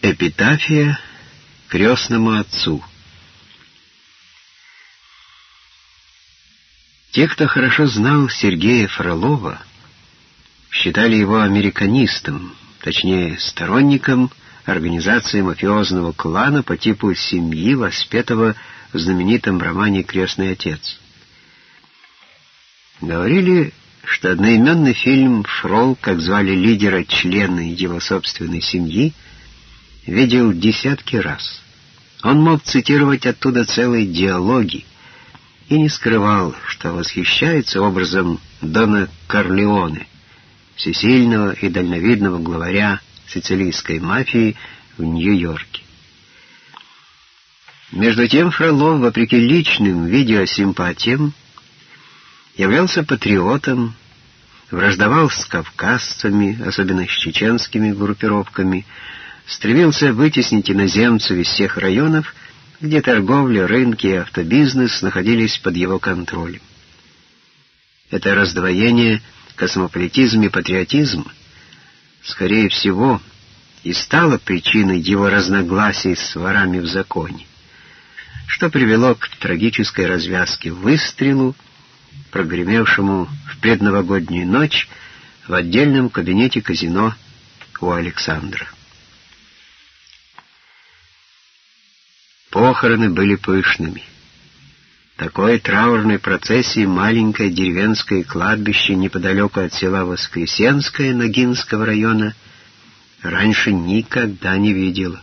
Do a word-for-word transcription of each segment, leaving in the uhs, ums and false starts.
Эпитафия крестному отцу. Те, кто хорошо знал Сергея Фролова, считали его американистом, точнее, сторонником организации мафиозного клана по типу семьи, воспетого в знаменитом романе «Крестный отец». Говорили, что одноименный фильм Фрол, как звали лидера, члена его собственной семьи, видел десятки раз. Он мог цитировать оттуда целые диалоги и не скрывал, что восхищается образом Дона Корлеоне, всесильного и дальновидного главаря сицилийской мафии в Нью-Йорке. Между тем Фролов, вопреки личным видеосимпатиям, являлся патриотом, враждовал с кавказцами, особенно с чеченскими группировками, стремился вытеснить иноземцев из всех районов, где торговля, рынки и автобизнес находились под его контролем. Это раздвоение, космополитизм и патриотизм, скорее всего, и стало причиной его разногласий с ворами в законе, что привело к трагической развязке выстрелу, прогремевшему в предновогоднюю ночь в отдельном кабинете казино у Александра. Похороны были пышными. Такой траурной процессии маленькое деревенское кладбище неподалеку от села Воскресенское Ногинского района раньше никогда не видела.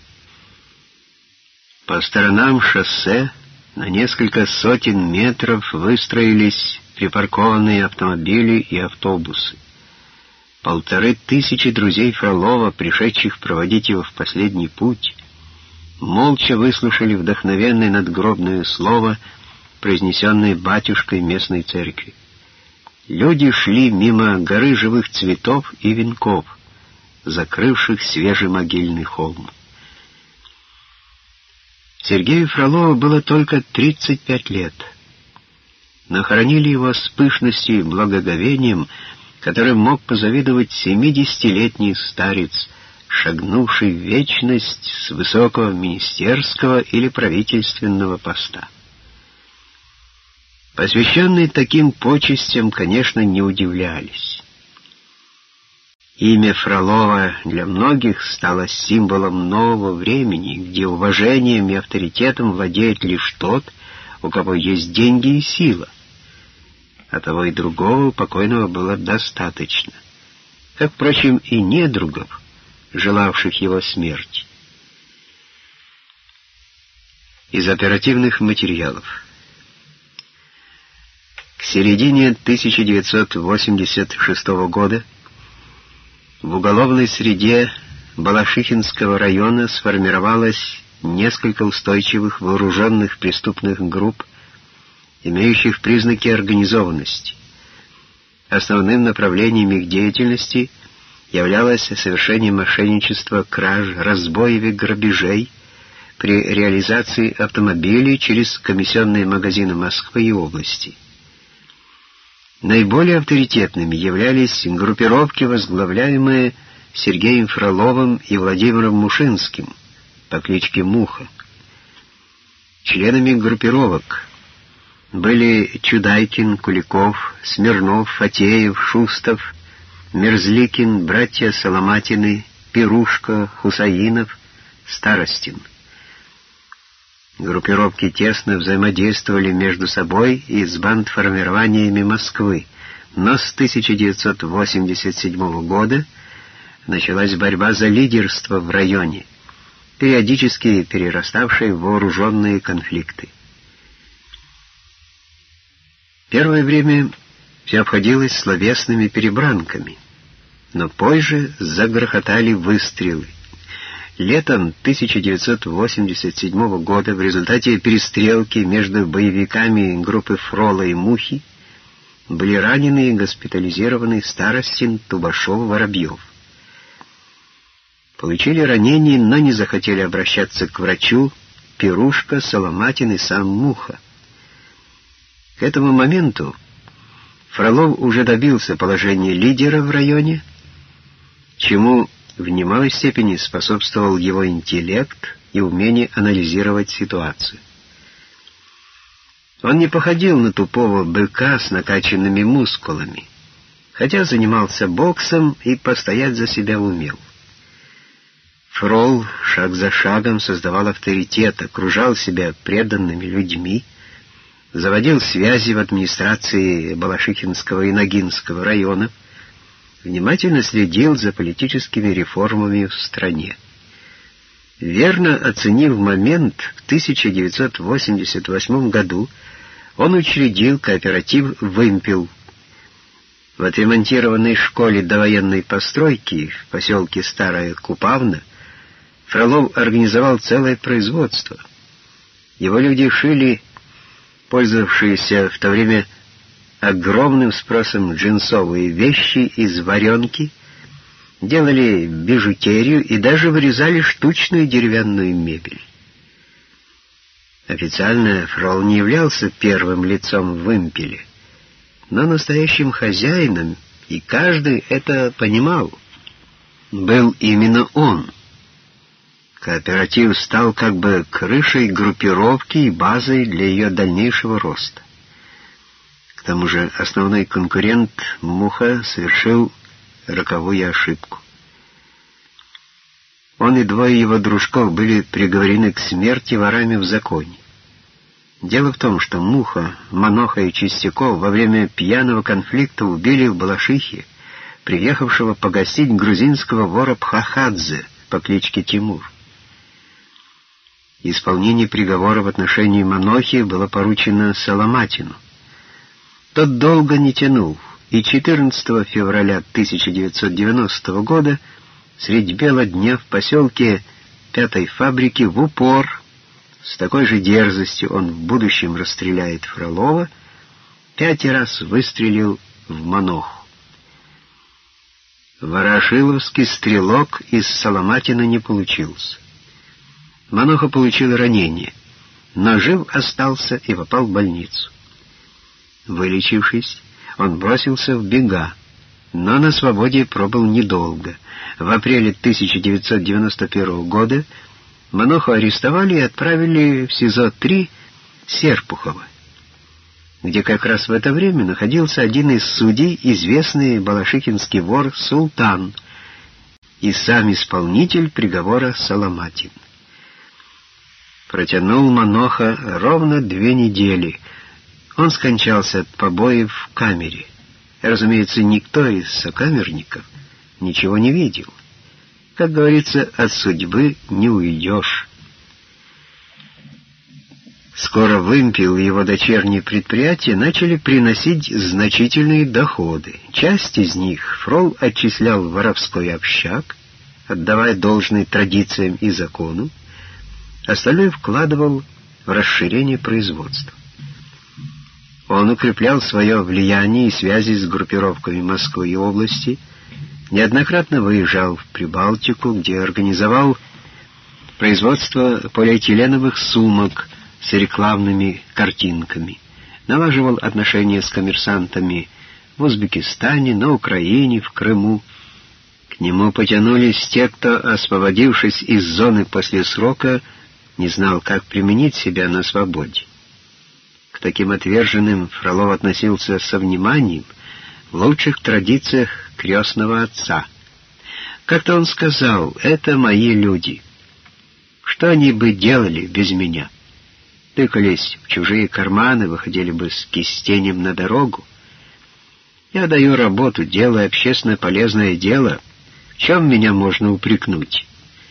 По сторонам шоссе на несколько сотен метров выстроились припаркованные автомобили и автобусы. Полторы тысячи друзей Фролова, пришедших проводить его в последний путь, молча выслушали вдохновенное надгробное слово, произнесенное батюшкой местной церкви. Люди шли мимо горы живых цветов и венков, закрывших свежий могильный холм. Сергею Фролову было только тридцать пять лет, но хоронили его с пышностью и благоговением, которым мог позавидовать семидесятилетний старец, шагнувший в вечность с высокого министерского или правительственного поста. Посвященные таким почестям, конечно, не удивлялись. Имя Фролова для многих стало символом нового времени, где уважением и авторитетом владеет лишь тот, у кого есть деньги и сила. А того и другого у покойного было достаточно, как, впрочем, и недругов, желавших его смерти. Из оперативных материалов. К середине тысяча девятьсот восемьдесят шестого года в уголовной среде Балашихинского района сформировалось несколько устойчивых вооруженных преступных групп, имеющих признаки организованности. Основным направлением их деятельности являлось совершение мошенничества, краж, разбоев и грабежей при реализации автомобилей через комиссионные магазины Москвы и области. Наиболее авторитетными являлись группировки, возглавляемые Сергеем Фроловым и Владимиром Мушинским по кличке Муха. Членами группировок были Чудайкин, Куликов, Смирнов, Фатеев, Шустов, Мерзликин, братья Соломатины, Пирушка, Хусаинов, Старостин. Группировки тесно взаимодействовали между собой и с бандформированиями Москвы, но с тысяча девятьсот восемьдесят седьмого года началась борьба за лидерство в районе, периодически перераставшая в вооруженные конфликты. Первое время все обходилось словесными перебранками, но позже загрохотали выстрелы. Летом тысяча девятьсот восемьдесят седьмого года в результате перестрелки между боевиками группы Фрола и Мухи были ранены и госпитализированы Старостин, Тубашов, Воробьев. Получили ранения, но не захотели обращаться к врачу Пирушка, Соломатин и сам Муха. К этому моменту Фролов уже добился положения лидера в районе, чему в немалой степени способствовал его интеллект и умение анализировать ситуацию. Он не походил на тупого быка с накачанными мускулами, хотя занимался боксом и постоять за себя умел. Фрол шаг за шагом создавал авторитет, окружал себя преданными людьми, заводил связи в администрации Балашихинского и Ногинского районов, внимательно следил за политическими реформами в стране. Верно оценив момент, в тысяча девятьсот восемьдесят восьмом году он учредил кооператив «Вымпел». В отремонтированной школе довоенной постройки в поселке Старая Купавна Фролов организовал целое производство. Его люди шили пользовавшиеся в то время огромным спросом джинсовые вещи из варенки, делали бижутерию и даже вырезали штучную деревянную мебель. Официально Фрол не являлся первым лицом в «Вымпеле», но настоящим хозяином, и каждый это понимал, был именно он. Кооператив стал как бы крышей группировки и базой для ее дальнейшего роста. К тому же основной конкурент Муха совершил роковую ошибку. Он и двое его дружков были приговорены к смерти ворами в законе. Дело в том, что Муха, Маноха и Чистяков во время пьяного конфликта убили в Балашихе приехавшего погостить грузинского вора Пхахадзе по кличке Тимур. Исполнение приговора в отношении Манохи было поручено Соломатину. Тот долго не тянул, и четырнадцатого февраля тысяча девятьсот девяностого года средь бела дня в поселке Пятой фабрики в упор, с такой же дерзостью он в будущем расстреляет Фролова, пять раз выстрелил в Маноху. Ворошиловский стрелок из Соломатина не получился. Маноха получил ранение, но жив остался и попал в больницу. Вылечившись, он бросился в бега, но на свободе пробыл недолго. В апреле тысяча девятьсот девяносто первого года Маноху арестовали и отправили в СИЗО три Серпухова, где как раз в это время находился один из судей, известный балашихинский вор Султан, и сам исполнитель приговора Соломатин. Протянул Маноха ровно две недели. Он скончался от побоев в камере. Разумеется, никто из сокамерников ничего не видел. Как говорится, от судьбы не уйдешь. Скоро «Вымпел» и его дочерние предприятия начали приносить значительные доходы. Часть из них Фрол отчислял в воровской общак, отдавая должное традициям и закону, остальное вкладывал в расширение производства. Он укреплял свое влияние и связи с группировками Москвы и области, неоднократно выезжал в Прибалтику, где организовал производство полиэтиленовых сумок с рекламными картинками, налаживал отношения с коммерсантами в Узбекистане, на Украине, в Крыму. К нему потянулись те, кто, освободившись из зоны после срока, не знал, как применить себя на свободе. К таким отверженным Фролов относился со вниманием, в лучших традициях крестного отца. Как-то он сказал: «Это мои люди. Что они бы делали без меня? Тыкались в чужие карманы, выходили бы с кистенем на дорогу. Я даю работу, делаю общественно полезное дело. В чем меня можно упрекнуть?»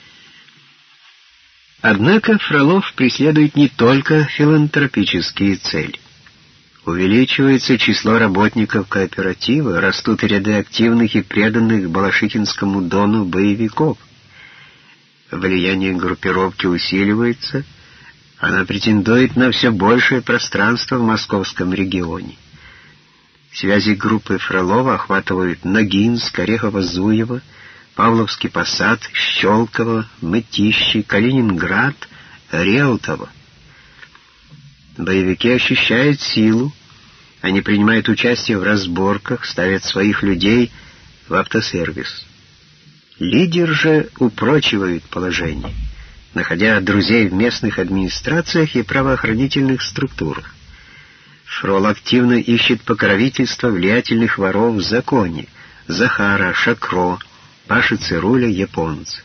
Однако Фролов преследует не только филантропические цели. Увеличивается число работников кооператива, растут ряды активных и преданных Балашихинскому Дону боевиков. Влияние группировки усиливается, она претендует на все большее пространство в московском регионе. Связи группы Фролова охватывают Ногинск, Орехово-Зуево, Павловский Посад, Щелково, Мытищи, Калининград, Реутово. Боевики ощущают силу, они принимают участие в разборках, ставят своих людей в автосервис. Лидер же упрочивает положение, находя друзей в местных администрациях и правоохранительных структурах. Фрол активно ищет покровительство влиятельных воров в законе: Захара, Шакро, Паши Цируля, японца.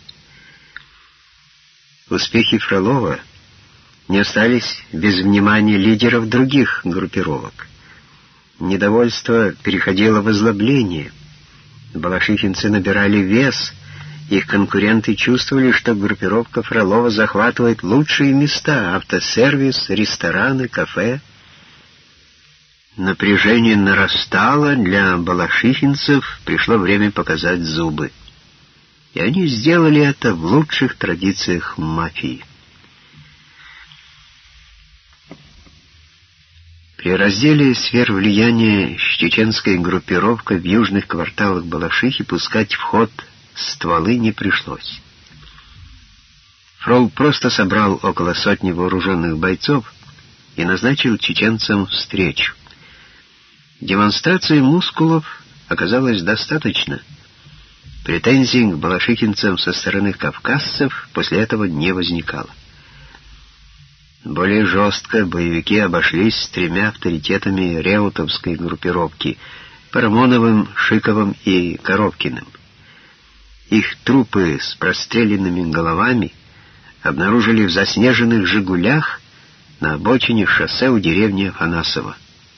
Успехи Фролова не остались без внимания лидеров других группировок. Недовольство переходило в озлобление. Балашихинцы набирали вес, их конкуренты чувствовали, что группировка Фролова захватывает лучшие места: автосервис, рестораны, кафе. Напряжение нарастало, для балашихинцев пришло время показать зубы. И они сделали это в лучших традициях мафии. При разделе сфер влияния с чеченской группировкой в южных кварталах Балашихи пускать в ход стволы не пришлось. Фрол просто собрал около сотни вооруженных бойцов и назначил чеченцам встречу. Демонстрации мускулов оказалось достаточно. Претензий к балашихинцам со стороны кавказцев после этого не возникало. Более жестко боевики обошлись с тремя авторитетами реутовской группировки — Парамоновым, Шиковым и Коробкиным. Их трупы с простреленными головами обнаружили в заснеженных «Жигулях» на обочине шоссе у деревни Афанасово.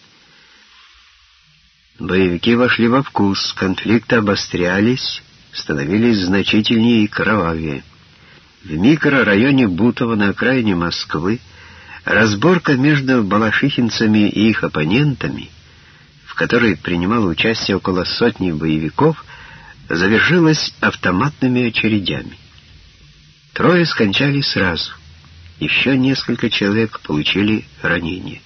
Боевики вошли во вкус, конфликты обострялись, становились значительнее и кровавее. В микрорайоне Бутово на окраине Москвы разборка между балашихинцами и их оппонентами, в которой принимало участие около сотни боевиков, завершилась автоматными очередями. Трое скончались сразу, еще несколько человек получили ранения.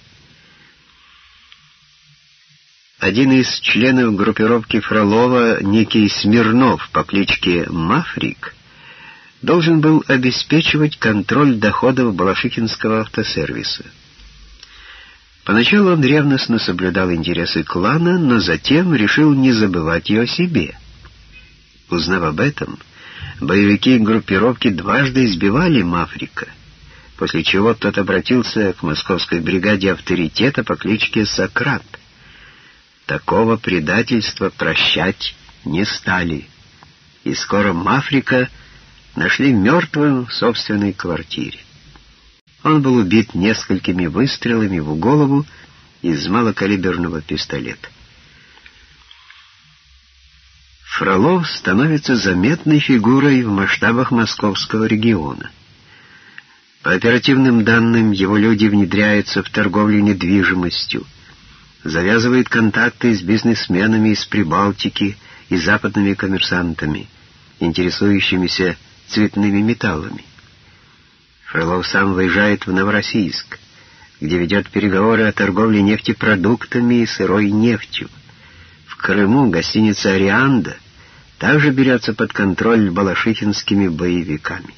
Один из членов группировки Фролова, некий Смирнов по кличке Мафрик, должен был обеспечивать контроль доходов балашихинского автосервиса. Поначалу он ревностно соблюдал интересы клана, но затем решил не забывать и о себе. Узнав об этом, боевики группировки дважды избивали Мафрика, после чего тот обратился к московской бригаде авторитета по кличке Сократ. Такого предательства прощать не стали, и скоро Мафрика нашли мертвым в собственной квартире. Он был убит несколькими выстрелами в голову из малокалиберного пистолета. Фролов становится заметной фигурой в масштабах московского региона. По оперативным данным, его люди внедряются в торговлю недвижимостью, завязывает контакты с бизнесменами из Прибалтики и западными коммерсантами, интересующимися цветными металлами. Фролов сам выезжает в Новороссийск, где ведет переговоры о торговле нефтепродуктами и сырой нефтью. В Крыму гостиница «Арианда» также берется под контроль балашихинскими боевиками.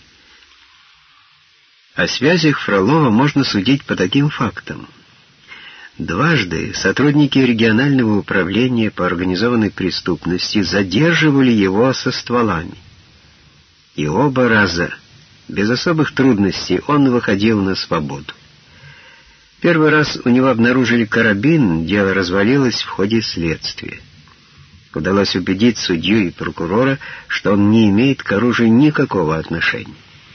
О связях Фролова можно судить по таким фактам. Дважды сотрудники регионального управления по организованной преступности задерживали его со стволами. И оба раза, без особых трудностей, он выходил на свободу. Первый раз у него обнаружили карабин, дело развалилось в ходе следствия. Удалось убедить судью и прокурора, что он не имеет к оружию никакого отношения.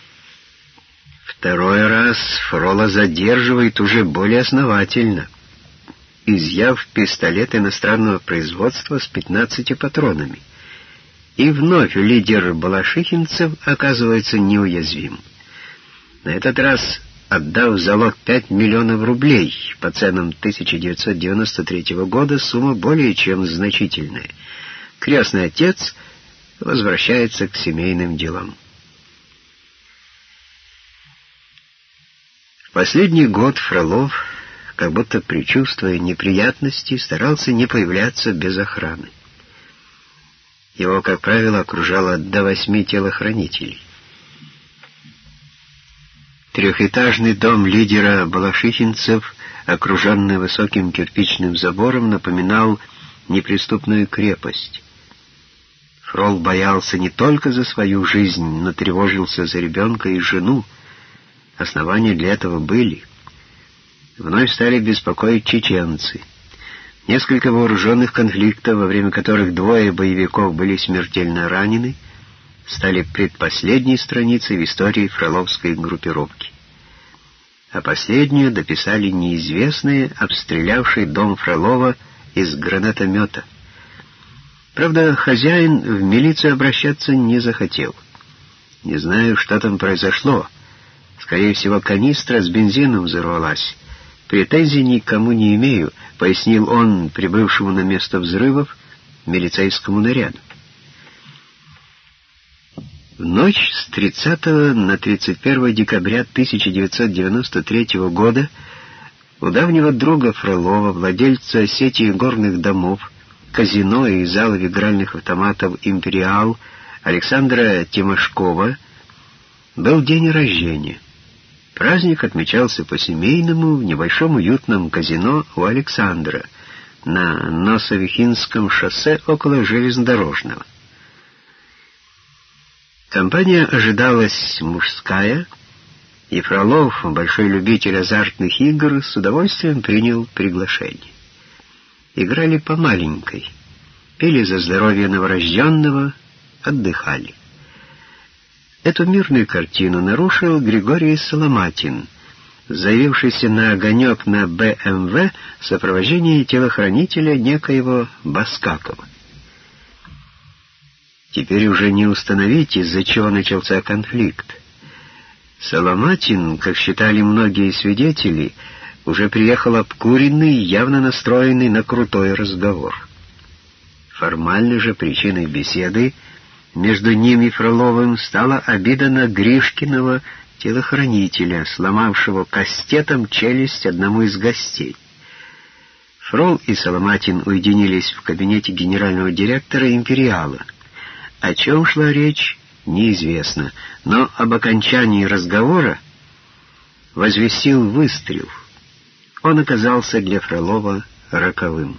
Второй раз Фрола задерживает уже более основательно, изъяв пистолет иностранного производства с пятнадцатью патронами. И вновь лидер балашихинцев оказывается неуязвим. На этот раз, отдав в залог пять миллионов рублей, по ценам тысяча девятьсот девяносто третьего года, сумма более чем значительная, крестный отец возвращается к семейным делам. В последний год Фролов, как будто предчувствуя неприятности, старался не появляться без охраны. Его, как правило, окружало до восьми телохранителей. Трехэтажный дом лидера балашихинцев, окруженный высоким кирпичным забором, напоминал неприступную крепость. Фрол боялся не только за свою жизнь, но тревожился за ребенка и жену. Основания для этого были. Вновь стали беспокоить чеченцы. Несколько вооруженных конфликтов, во время которых двое боевиков были смертельно ранены, стали предпоследней страницей в истории фроловской группировки. А последнюю дописали неизвестные, обстрелявшие дом Фролова из гранатомета. Правда, хозяин в милицию обращаться не захотел. Не знаю, что там произошло. Скорее всего, канистра с бензином взорвалась. «Претензий никому не имею», — пояснил он прибывшему на место взрывов милицейскому наряду. В ночь с тридцатого на тридцать первое декабря тысяча девятьсот девяносто третьего года у давнего друга Фролова, владельца сети горных домов, казино и залов игральных автоматов «Империал» Александра Тимошкова, был день рождения. Праздник отмечался по-семейному в небольшом уютном казино у Александра на Носовихинском шоссе около железнодорожного. Компания ожидалась мужская, и Фролов, большой любитель азартных игр, с удовольствием принял приглашение. Играли по маленькой, пили за здоровье новорожденного, отдыхали. Эту мирную картину нарушил Григорий Соломатин, заявившийся на огонек на бэ эм вэ в сопровождении телохранителя некоего Баскакова. Теперь уже не установить, из-за чего начался конфликт. Соломатин, как считали многие свидетели, уже приехал обкуренный, явно настроенный на крутой разговор. Формально же причиной беседы между ним и Фроловым стала обида на Гришкиного телохранителя, сломавшего кастетом челюсть одному из гостей. Фрол и Соломатин уединились в кабинете генерального директора «Империала». О чем шла речь, неизвестно, но об окончании разговора возвестил выстрел. Он оказался для Фролова роковым.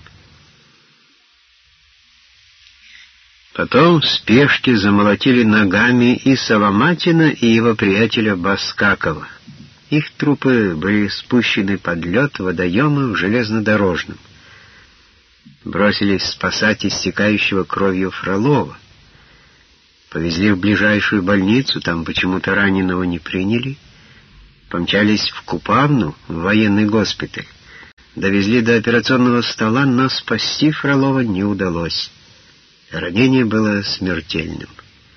Потом в спешке замолотили ногами и Соломатина, и его приятеля Баскакова. Их трупы были спущены под лед водоема в железнодорожном. Бросились спасать истекающего кровью Фролова. Повезли в ближайшую больницу, там почему-то раненого не приняли. Помчались в Купавну, в военный госпиталь. Довезли до операционного стола, но спасти Фролова не удалось. Ранение было смертельным.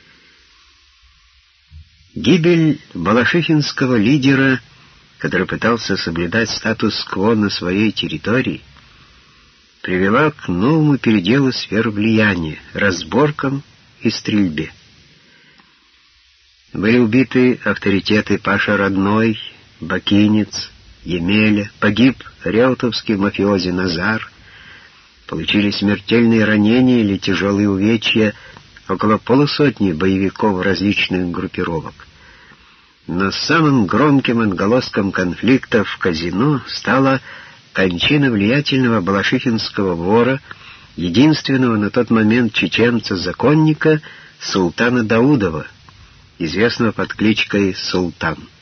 Гибель балашихинского лидера, который пытался соблюдать статус-кво на своей территории, привела к новому переделу сфер влияния, разборкам и стрельбе. Были убиты авторитеты Паша Родной, Бакинец, Емеля, погиб реутовский мафиози Назар, получили смертельные ранения или тяжелые увечья около полусотни боевиков различных группировок. Но самым громким отголоском конфликта в казино стала кончина влиятельного балашихинского вора, единственного на тот момент чеченца-законника Султана Даудова, известного под кличкой Султан.